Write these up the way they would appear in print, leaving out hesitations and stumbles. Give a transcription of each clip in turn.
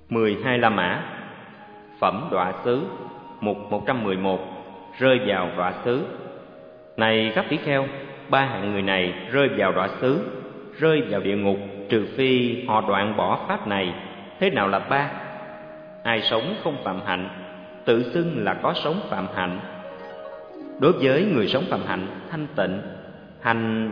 12 La Mã. Phẩm Đọa Xứ. Mục 111. Rơi vào đọa xứ. Này các tỷ kheo, ba hạng người này rơi vào đọa xứ, rơi vào địa ngục, trừ phi họ đoạn bỏ pháp này. Thế nào là ba? Ai sống không phạm hạnh, tự xưng là có sống phạm hạnh. Đối với người sống phạm hạnh thanh tịnh, hành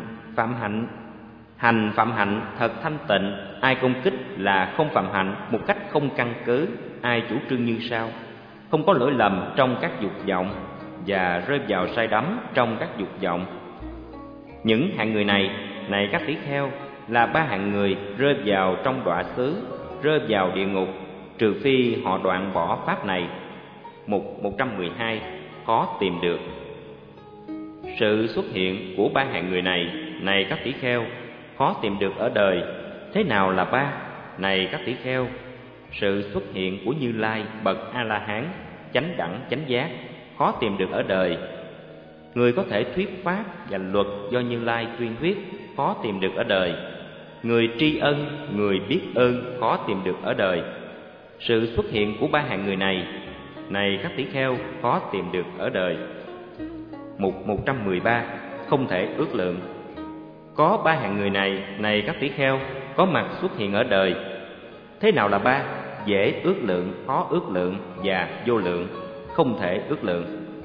phạm hạnh thật thanh tịnh, ai công kích là không phạm hạnh một cách không căn cứ. Ai chủ trương như sau: không có lỗi lầm trong các dục vọng và rơi vào sai đắm trong các dục vọng. Những hạng người này, này các tỷ kheo, là ba hạng người rơi vào trong đọa xứ, rơi vào địa ngục, trừ phi họ đoạn bỏ pháp này. Mục 112. Khó tìm được. Sự xuất hiện của ba hạng người này các tỷ kheo, khó tìm được ở đời. Thế nào là ba? Này các tỷ kheo, sự xuất hiện của Như Lai bậc A-la-hán, chánh đẳng chánh giác, khó tìm được ở đời. Người có thể thuyết pháp và luật do Như Lai tuyên thuyết, khó tìm được ở đời. Người tri ân, người biết ơn, khó tìm được ở đời. Sự xuất hiện của ba hạng người này các tỷ kheo, khó tìm được ở đời. Mục 113. Không thể ước lượng. Có ba hạng người này các tỷ kheo, có mặt xuất hiện ở đời. Thế nào là ba? Dễ ước lượng, khó ước lượng và vô lượng, không thể ước lượng.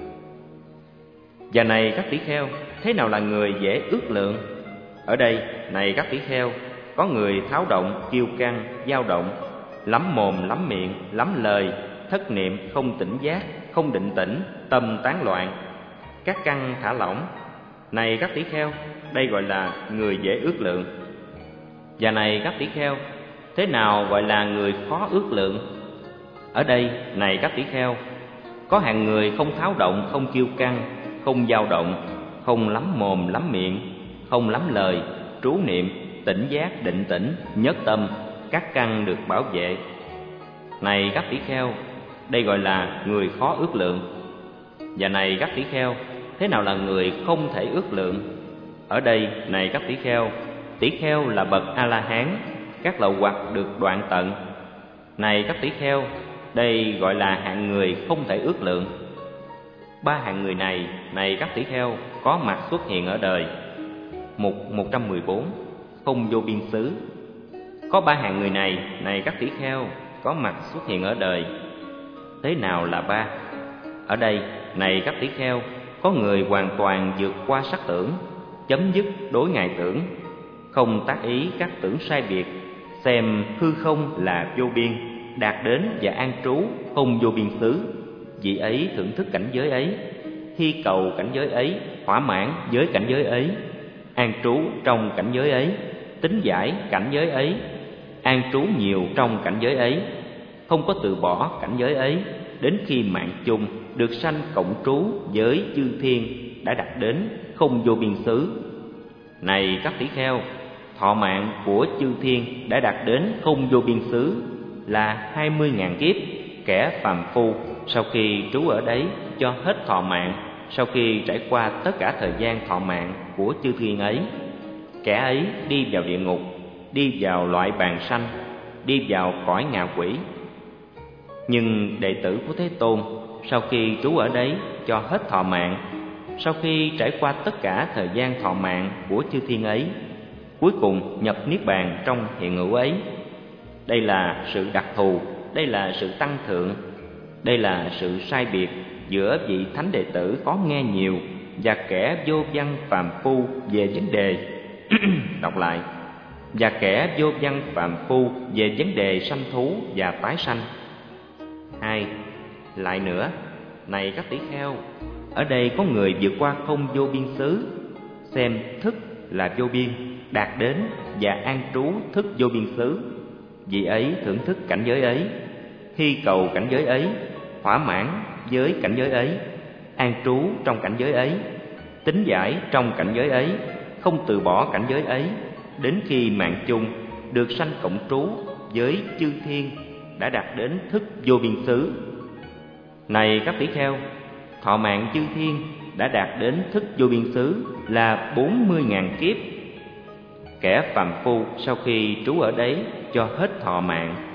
Và này các tỷ kheo, thế nào là người dễ ước lượng? Ở đây, này các tỷ kheo, có người tháo động, kiêu căng, dao động, lắm mồm, lắm miệng, lắm lời, thất niệm, không tỉnh giác, không định tĩnh, tâm tán loạn, các căn thả lỏng. Này các tỷ kheo, đây gọi là người dễ ước lượng. Và này các tỷ kheo, thế nào gọi là người khó ước lượng? Ở đây, này các tỷ kheo, có hạng người không tháo động, không kiêu căng, không dao động, không lắm mồm, lắm miệng, không lắm lời, trú niệm, tỉnh giác, định tĩnh, nhất tâm, các căn được bảo vệ. Này các tỷ kheo, đây gọi là người khó ước lượng. Và này các tỷ kheo, thế nào là người không thể ước lượng? Ở đây, này các tỷ kheo là bậc A-la-hán, các lậu hoặc được đoạn tận. Này các tỷ kheo, đây gọi là hạng người không thể ước lượng. Ba hạng người này các tỷ kheo, có mặt xuất hiện ở đời. Mục 114. Không vô biên xứ. Có ba hạng người này các tỷ kheo, có mặt xuất hiện ở đời. Thế nào là ba? Ở đây, này các tỷ kheo, có người hoàn toàn vượt qua sắc tưởng, chấm dứt đối ngại tưởng, không tác ý các tưởng sai biệt, xem hư không là vô biên, đạt đến và an trú không vô biên xứ. Vị ấy thưởng thức cảnh giới ấy, hy cầu cảnh giới ấy, thỏa mãn với cảnh giới ấy, an trú trong cảnh giới ấy, tính giải cảnh giới ấy, an trú nhiều trong cảnh giới ấy, không có từ bỏ cảnh giới ấy, đến khi mạng chung được sanh cộng trú với chư thiên, đã đạt đến không vô biên xứ. Này các tỷ kheo, thọ mạng của chư thiên đã đạt đến không vô biên xứ là 20.000 kiếp. Kẻ phàm phu sau khi trú ở đấy cho hết thọ mạng, sau khi trải qua tất cả thời gian thọ mạng của chư thiên ấy, kẻ ấy đi vào địa ngục, đi vào loại bàn sanh, đi vào cõi ngạ quỷ. Nhưng đệ tử của Thế Tôn sau khi trú ở đấy cho hết thọ mạng, sau khi trải qua tất cả thời gian thọ mạng của chư thiên ấy, cuối cùng nhập niết bàn trong hiện hữu ấy. Đây là sự đặc thù, đây là sự tăng thượng, đây là sự sai biệt giữa vị thánh đệ tử có nghe nhiều và kẻ vô văn phàm phu về vấn đề đọc lại, và kẻ vô văn phàm phu về vấn đề sanh thú và tái sanh. 2. Lại nữa, này các tỷ kheo, ở đây có người vượt qua không vô biên xứ, xem thức là vô biên, đạt đến và an trú thức vô biên xứ. Vị ấy thưởng thức cảnh giới ấy, hy cầu cảnh giới ấy, thỏa mãn với cảnh giới ấy, an trú trong cảnh giới ấy, tính giải trong cảnh giới ấy, không từ bỏ cảnh giới ấy, đến khi mạng chung được sanh cộng trú với chư thiên, đã đạt đến thức vô biên xứ. Này các tỷ kheo, thọ mạng chư thiên đã đạt đến thức vô biên xứ là 40.000 kiếp. Kẻ phàm phu sau khi trú ở đấy cho hết thọ mạng,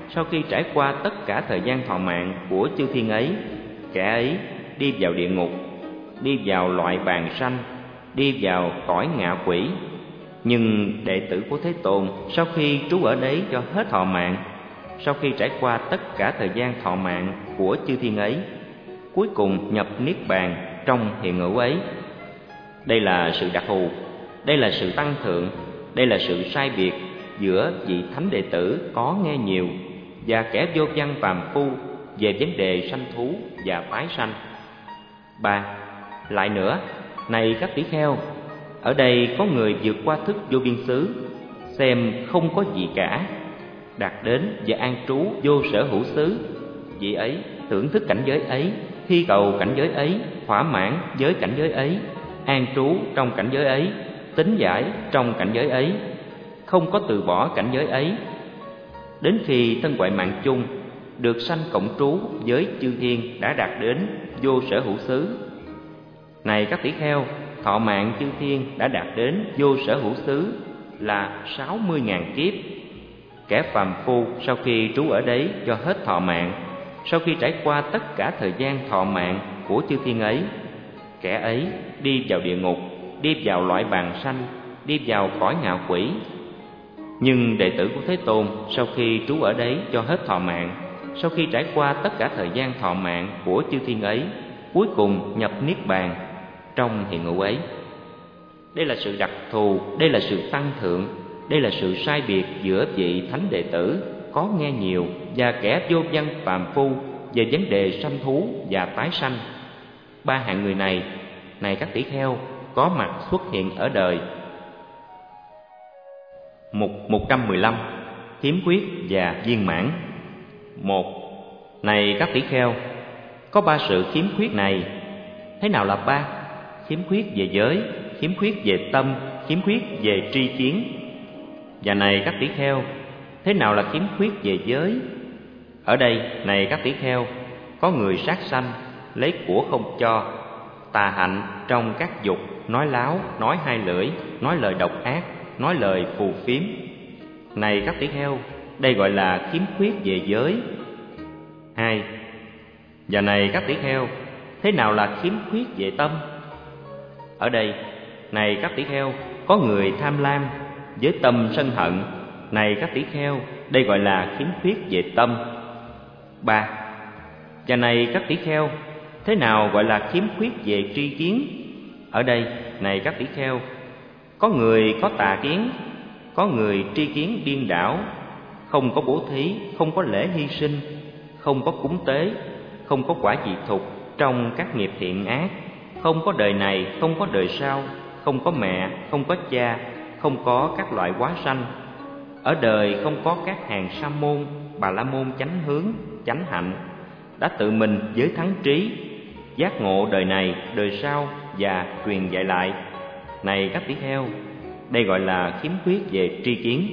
sau khi trải qua tất cả thời gian thọ mạng của chư thiên ấy, kẻ ấy đi vào địa ngục, đi vào loại bàn sanh, đi vào cõi ngạ quỷ. Nhưng đệ tử của Thế Tôn sau khi trú ở đấy cho hết thọ mạng, sau khi trải qua tất cả thời gian thọ mạng của chư thiên ấy, cuối cùng nhập niết bàn trong hiện hữu ấy. Đây là sự đặc thù, đây là sự tăng thượng, đây là sự sai biệt giữa vị thánh đệ tử có nghe nhiều và kẻ vô văn phàm phu về vấn đề sanh thú và tái sanh. 3. Lại nữa, này các tỷ kheo, ở đây có người vượt qua thức vô biên xứ, xem không có gì cả, đạt đến và an trú vô sở hữu xứ. Vị ấy thưởng thức cảnh giới ấy, thi cầu cảnh giới ấy, thỏa mãn với cảnh giới ấy, an trú trong cảnh giới ấy, tín giải trong cảnh giới ấy, không có từ bỏ cảnh giới ấy, đến khi thân ngoại mạng chung được sanh cộng trú với chư thiên đã đạt đến vô sở hữu xứ. Này các tỷ kheo, thọ mạng chư thiên đã đạt đến vô sở hữu xứ là 60.000 kiếp. Kẻ phàm phu sau khi trú ở đấy cho hết thọ mạng, sau khi trải qua tất cả thời gian thọ mạng của chư thiên ấy, kẻ ấy đi vào địa ngục, đi vào loại bàn sanh, đi vào cõi ngạ quỷ. Nhưng đệ tử của Thế Tôn sau khi trú ở đấy cho hết thọ mạng, sau khi trải qua tất cả thời gian thọ mạng của chư thiên ấy, cuối cùng nhập niết bàn trong hiện hữu ấy. Đây là sự đặc thù, đây là sự tăng thượng, đây là sự sai biệt giữa vị thánh đệ tử có nghe nhiều và kẻ vô văn phàm phu về vấn đề sanh thú và tái sanh. 3 hạng người này, này các tỷ kheo, có mặt xuất hiện ở đời. Mục 115. Khiếm khuyết và viên mãn. 1. Này các tỷ kheo, có 3 sự khiếm khuyết này. Thế nào là 3? Khiếm khuyết về giới, khiếm khuyết về tâm, khiếm khuyết về tri kiến. Và này các tỷ kheo, thế nào là khiếm khuyết về giới? Ở đây, này các tỷ kheo, có người sát sanh, lấy của không cho, tà hạnh trong các dục, nói láo, nói hai lưỡi, nói lời độc ác, nói lời phù phiếm. Này các tỷ kheo, đây gọi là khiếm khuyết về giới. 2. Và này các tỷ kheo, thế nào là khiếm khuyết về tâm? Ở đây, này các tỷ kheo, có người tham lam với tâm sân hận. Này các tỷ kheo, đây gọi là khiếm khuyết về tâm. 3. Và này các tỷ kheo, thế nào gọi là khiếm khuyết về tri kiến? Ở đây, này các tỷ kheo, có người có tà kiến, có người tri kiến điên đảo, không có bố thí, không có lễ hy sinh, không có cúng tế, không có quả dị thục trong các nghiệp thiện ác, không có đời này, không có đời sau, không có mẹ, không có cha, không có các loại hóa sanh. Ở đời không có các hàng sa môn, bà la môn chánh hướng, chánh hạnh, đã tự mình với thắng trí, giác ngộ đời này, đời sau và truyền dạy lại. Này các tỷ kheo, đây gọi là khiếm khuyết về tri kiến.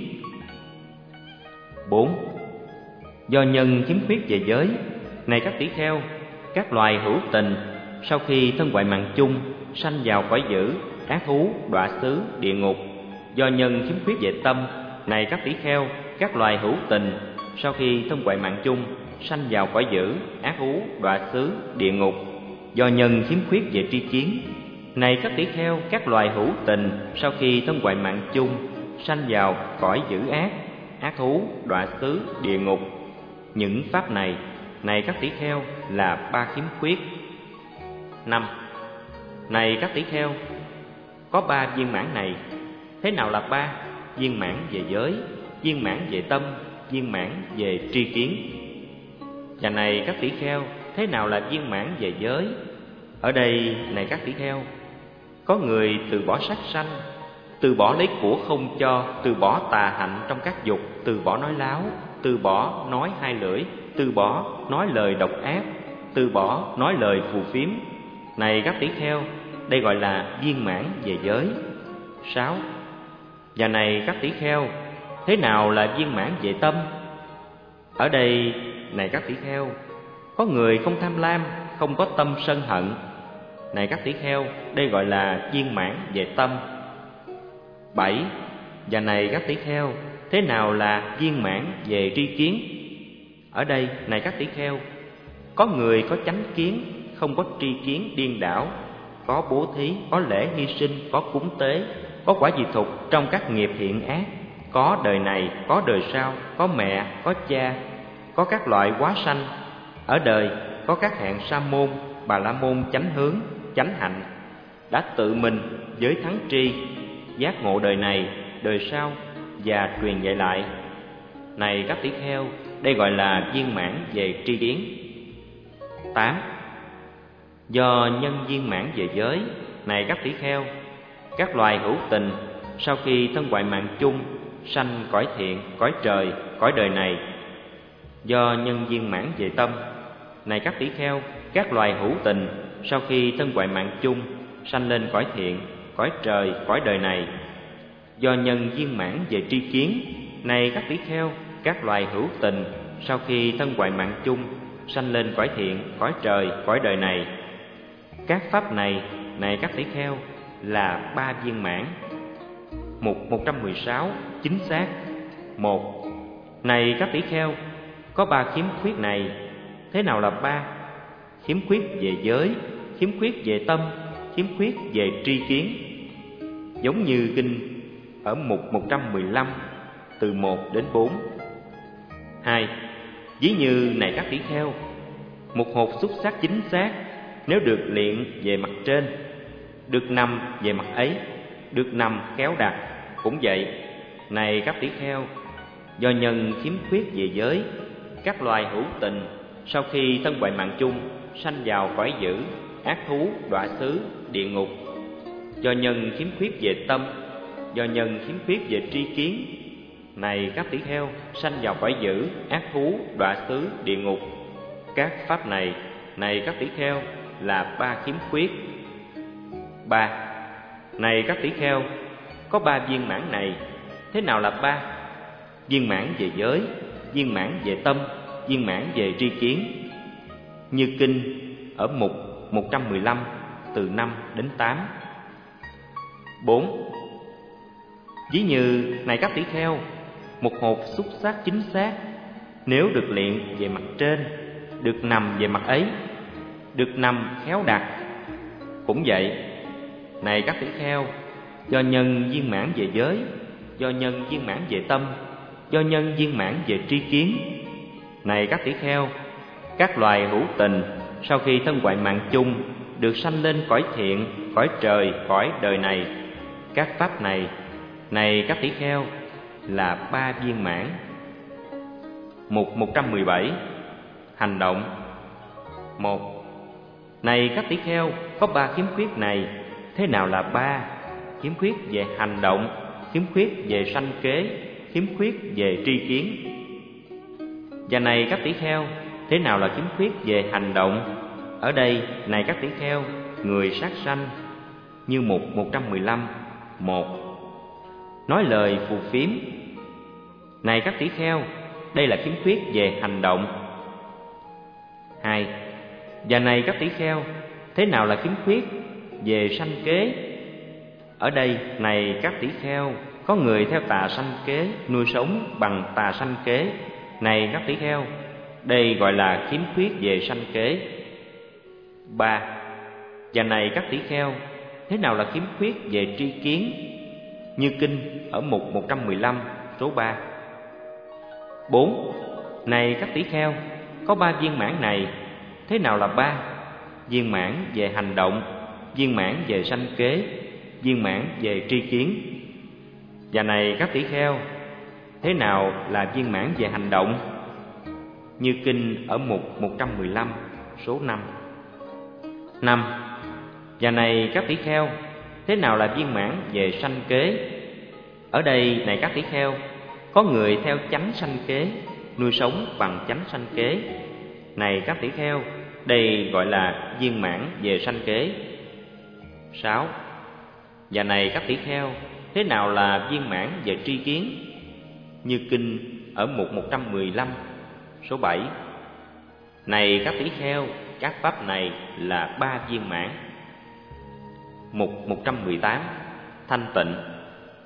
4. Do nhân khiếm khuyết về giới. Này các tỷ kheo, các loài hữu tình sau khi thân ngoại mạng chung sanh vào cõi dữ, ác thú, đọa xứ, địa ngục. Do nhân khiếm khuyết về tâm. Này các tỷ kheo, các loài hữu tình sau khi thân ngoại mạng chung sanh vào cõi dữ, ác thú, đọa xứ, địa ngục. Do nhân khiếm khuyết về tri kiến. Này các tỷ kheo, các loài hữu tình sau khi thân ngoại mạng chung sanh vào cõi dữ ác, ác thú, đọa xứ, địa ngục. Những pháp này, này các tỷ kheo, là 3 khiếm khuyết. 5. Này các tỷ kheo, có 3 viên mãn này. Thế nào là 3? Viên mãn về giới, viên mãn về tâm, viên mãn về tri kiến. Và này các tỷ kheo, thế nào là viên mãn về giới? Ở đây, này các tỷ kheo, có người từ bỏ sát sanh, từ bỏ lấy của không cho, từ bỏ tà hạnh trong các dục, từ bỏ nói láo, từ bỏ nói hai lưỡi, từ bỏ nói lời độc ác, từ bỏ nói lời phù phiếm. Này các tỷ kheo, đây gọi là viên mãn về giới. 6. Và này các tỷ kheo, thế nào là viên mãn về tâm? Ở đây, này các tỷ kheo, có người không tham lam, không có tâm sân hận. Này các tỷ kheo, đây gọi là viên mãn về tâm. 7. Và này các tỷ kheo, thế nào là viên mãn về tri kiến? Ở đây, này các tỷ kheo, có người có chánh kiến, không có tri kiến điên đảo, có bố thí, có lễ hy sinh, có cúng tế, có quả dị thục trong các nghiệp thiện ác, có đời này, có đời sau, có mẹ, có cha, có các loại hóa sanh. Ở đời có các hạng sa môn, bà la môn chánh hướng, chánh hạnh, đã tự mình với thắng tri giác ngộ đời này, đời sau và truyền dạy lại. Này các tỷ kheo, đây gọi là viên mãn về tri kiến. 8. Do nhân viên mãn về giới. Này các tỷ kheo, các loài hữu tình sau khi thân hoại mạng chung sanh cõi thiện, cõi trời, cõi đời này. Do nhân viên mãn về tâm. Này các tỷ kheo, các loài hữu tình sau khi thân hoại mạng chung sanh lên cõi thiện, cõi trời, cõi đời này. Do nhân viên mãn về tri kiến. Này các tỷ kheo, các loài hữu tình sau khi thân hoại mạng chung sanh lên cõi thiện, cõi trời, cõi đời này. Các pháp này, này các tỷ kheo, là 3 viên mãn. Mục 116 chính xác. 1. Này các tỷ kheo, có 3 khiếm khuyết này. Thế nào là 3? Khiếm khuyết về giới, khiếm khuyết về tâm, khiếm khuyết về tri kiến. Giống như kinh ở mục 115 từ 1 đến 4. 2. Ví như, này các tỷ kheo, một hột xúc xắc chính xác, nếu được luyện về mặt trên, được nằm về mặt ấy, được nằm khéo đặt. Cũng vậy, này các tỷ kheo, do nhân khiếm khuyết về giới, các loài hữu tình sau khi thân hoại mạng chung sanh vào cõi dữ, ác thú, đọa xứ, địa ngục. Do nhân khiếm khuyết về tâm, do nhân khiếm khuyết về tri kiến. Này các tỷ kheo, sanh vào cõi dữ, ác thú, đọa xứ, địa ngục. Các pháp này, này các tỷ kheo, là 3 khiếm khuyết. 3. Này các tỷ kheo, có 3 viên mãn này. Thế nào là 3? Viên mãn về giới, viên mãn về tâm, viên mãn về tri kiến. Như kinh ở mục 115 từ 5 đến 8. 4. Ví như, này các tỷ kheo, một hột xúc xắc chính xác, nếu được luyện về mặt trên, được nằm về mặt ấy, được nằm khéo đặt. Cũng vậy, này các tỷ kheo, do nhân viên mãn về giới, do nhân viên mãn về tâm, do nhân viên mãn về tri kiến. Này các tỷ kheo, các loài hữu tình sau khi thân hoại mạng chung được sanh lên cõi thiện, cõi trời, cõi đời này. Các pháp này, này các tỷ kheo, là 3 viên mãn. Mục 117 hành động. 1. Này các tỷ kheo, có 3 khiếm khuyết này. Thế nào là 3? Khiếm khuyết về hành động, khiếm khuyết về sanh kế, khiếm khuyết về tri kiến. Và này các tỷ kheo, thế nào là khiếm khuyết về hành động? Ở đây, này các tỷ kheo, người sát sanh. Như mục 115 1. Nói lời phù phiếm. Này các tỷ kheo, đây là khiếm khuyết về hành động. 2. Và này các tỷ kheo, thế nào là khiếm khuyết về sanh kế? Ở đây, này các tỷ kheo, có người theo tà sanh kế, nuôi sống bằng tà sanh kế. Này các tỷ kheo, đây gọi là khiếm khuyết về sanh kế. 3. Và này các tỷ kheo, thế nào là khiếm khuyết về tri kiến? Như kinh ở mục 115 số 3. 4. Này các tỷ kheo, có 3 viên mãn này. Thế nào là 3? Viên mãn về hành động, viên mãn về sanh kế, viên mãn về tri kiến. Và này các tỷ kheo, thế nào là viên mãn về hành động? Như kinh ở mục 115 số 5. 5. Và này các tỷ kheo, thế nào là viên mãn về sanh kế? Ở đây, này các tỷ kheo, có người theo chánh sanh kế, nuôi sống bằng chánh sanh kế. Này các tỷ kheo, đây gọi là viên mãn về sanh kế. 6. Và này các tỷ kheo, thế nào là viên mãn về tri kiến? Như kinh ở mục 115 số 7. Này các tỷ kheo, các pháp này là 3 viên mãn. Mục 118 thanh tịnh.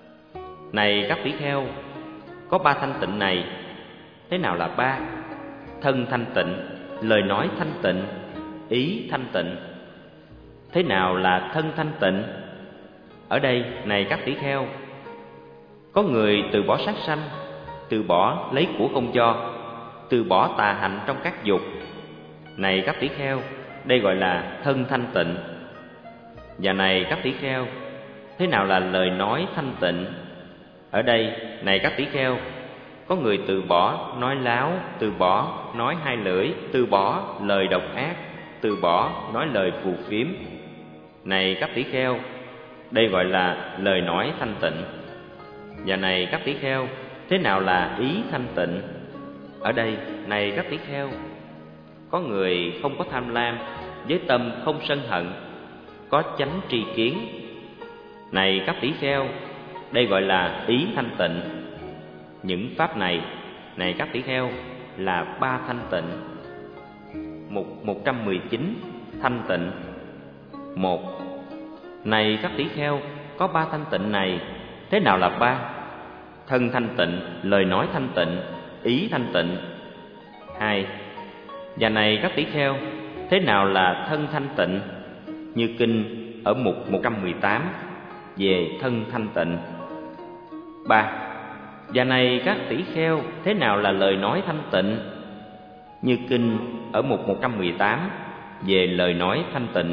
Này các tỷ kheo, có 3 thanh tịnh này. Thế nào là 3? thân thanh tịnh, lời nói thanh tịnh, ý thanh tịnh. Thế nào là thân thanh tịnh? Ở đây, này các tỷ kheo, có người từ bỏ sát sanh, từ bỏ lấy của không cho, từ bỏ tà hạnh trong các dục. Này các tỷ kheo, đây gọi là thân thanh tịnh. Và này các tỷ kheo, thế nào là lời nói thanh tịnh? Ở đây, này các tỷ kheo, có người từ bỏ nói láo, từ bỏ nói hai lưỡi, từ bỏ lời độc ác, từ bỏ nói lời phù phiếm. Này các tỷ kheo, đây gọi là lời nói thanh tịnh. Và này các tỷ kheo, thế nào là ý thanh tịnh? Ở đây, này các tỷ kheo, có người không có tham lam, với tâm không sân hận, có chánh tri kiến. Này các tỷ kheo, đây gọi là ý thanh tịnh. Những pháp này, này các tỷ kheo, là ba thanh tịnh. Mục 119, thanh tịnh. 1. Này các tỷ kheo, có ba thanh tịnh này, thế nào là ba? Thân thanh tịnh, lời nói thanh tịnh, ý thanh tịnh. 2. Và này các tỷ kheo, thế nào là thân thanh tịnh? Như kinh ở mục 118 về thân thanh tịnh. 3. Và này các tỷ kheo, thế nào là lời nói thanh tịnh? Như kinh ở mục 118 về lời nói thanh tịnh.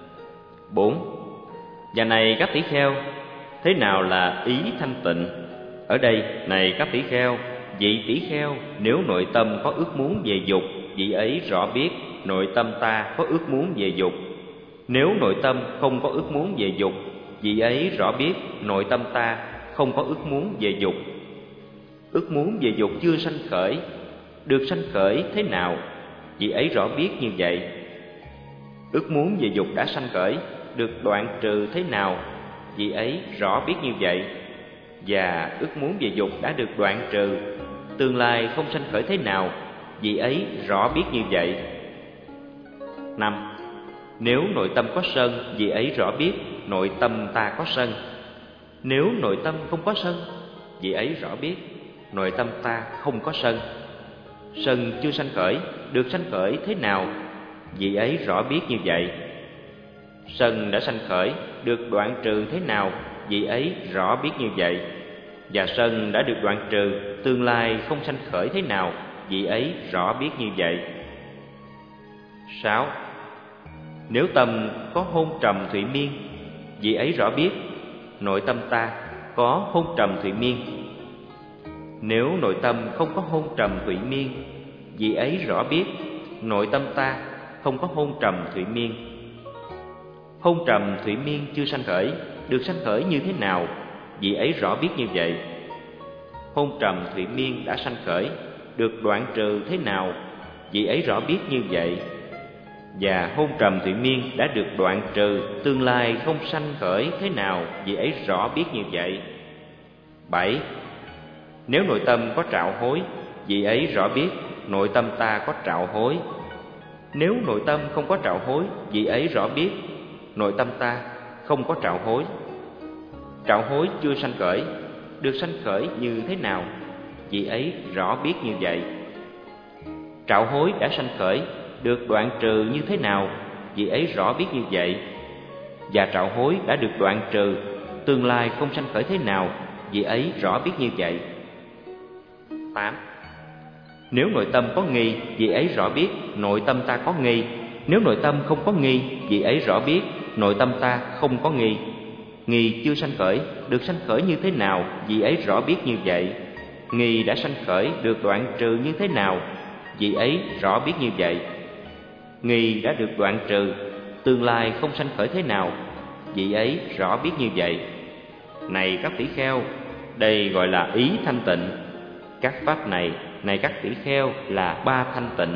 4. Và này các tỷ kheo, thế nào là ý thanh tịnh? Ở đây, này các tỷ kheo, vị tỷ kheo nếu nội tâm có ước muốn về dục, vị ấy rõ biết nội tâm ta có ước muốn về dục. Nếu nội tâm không có ước muốn về dục, vị ấy rõ biết nội tâm ta không có ước muốn về dục. Ước muốn về dục chưa sanh khởi, được sanh khởi thế nào, vị ấy rõ biết như vậy. Ước muốn về dục đã sanh khởi, được đoạn trừ thế nào, vị ấy rõ biết như vậy. Và ước muốn về dục đã được đoạn trừ, tương lai không sanh khởi thế nào, vị ấy rõ biết như vậy. 5. Nếu nội tâm có sân, vị ấy rõ biết nội tâm ta có sân. Nếu nội tâm không có sân, vị ấy rõ biết nội tâm ta không có sân. Sân chưa sanh khởi, được sanh khởi thế nào, vị ấy rõ biết như vậy. Sân đã sanh khởi, được đoạn trừ thế nào, vị ấy rõ biết như vậy. Và sân đã được đoạn trừ, tương lai không sanh khởi thế nào, vị ấy rõ biết như vậy. 6. Nếu tâm có hôn trầm thụy miên, vị ấy rõ biết nội tâm ta có hôn trầm thụy miên. Nếu nội tâm không có hôn trầm thụy miên, vị ấy rõ biết nội tâm ta không có hôn trầm thụy miên. Hôn trầm thụy miên chưa sanh khởi, được sanh khởi như thế nào, vị ấy rõ biết như vậy. Hôn trầm thụy miên đã sanh khởi, được đoạn trừ thế nào, vị ấy rõ biết như vậy. Và hôn trầm thụy miên đã được đoạn trừ, tương lai không sanh khởi thế nào, vị ấy rõ biết như vậy. 7. Nếu nội tâm có trạo hối, vị ấy rõ biết nội tâm ta có trạo hối. Nếu nội tâm không có trạo hối, vị ấy rõ biết nội tâm ta không có trạo hối. Trạo hối chưa sanh khởi, được sanh khởi như thế nào, vị ấy rõ biết như vậy. Trạo hối đã sanh khởi, được đoạn trừ như thế nào, vị ấy rõ biết như vậy. Và trạo hối đã được đoạn trừ, tương lai không sanh khởi thế nào, vị ấy rõ biết như vậy. 8. Nếu nội tâm có nghi, vị ấy rõ biết nội tâm ta có nghi. Nếu nội tâm không có nghi, vị ấy rõ biết nội tâm ta không có nghi. Nghi chưa sanh khởi, được sanh khởi như thế nào, vị ấy rõ biết như vậy. Nghi đã sanh khởi, được đoạn trừ như thế nào, vị ấy rõ biết như vậy. Nghi đã được đoạn trừ, tương lai không sanh khởi thế nào, vị ấy rõ biết như vậy. Này các tỷ kheo, đây gọi là ý thanh tịnh. Các pháp này, này các tỷ kheo, là ba thanh tịnh.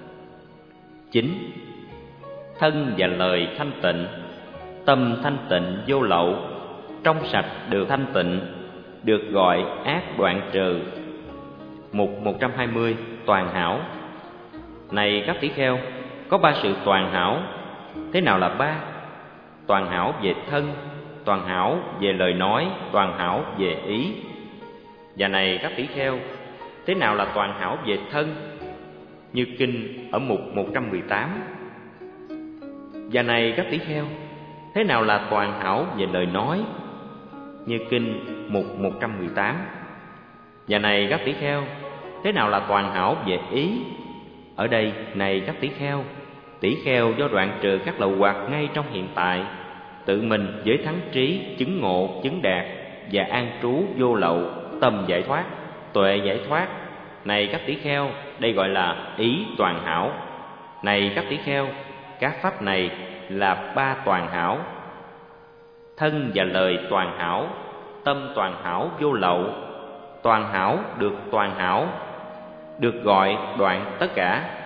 9. Thân và lời thanh tịnh, tâm thanh tịnh vô lậu, trong sạch được thanh tịnh, được gọi ác đoạn trừ. Mục 120, toàn hảo. Này các tỷ kheo, có ba sự toàn hảo. Thế nào là ba? Toàn hảo về thân, toàn hảo về lời nói, toàn hảo về ý. Và này các tỷ kheo, thế nào là toàn hảo về thân? như kinh ở mục 118. Và này các tỷ kheo, thế nào là toàn hảo về lời nói? Như kinh mục 118. Và này các tỷ kheo, thế nào là toàn hảo về ý? Ở đây, này các tỷ kheo do đoạn trừ các lậu hoặc ngay trong hiện tại, tự mình với thắng trí, chứng ngộ, chứng đạt và an trú vô lậu, tâm giải thoát, tuệ giải thoát. Này các tỷ kheo, đây gọi là ý toàn hảo. Này các tỷ kheo, các pháp này là ba toàn hảo: thân và lời toàn hảo, tâm toàn hảo vô lậu. Toàn hảo được toàn hảo, được gọi đoạn tất cả.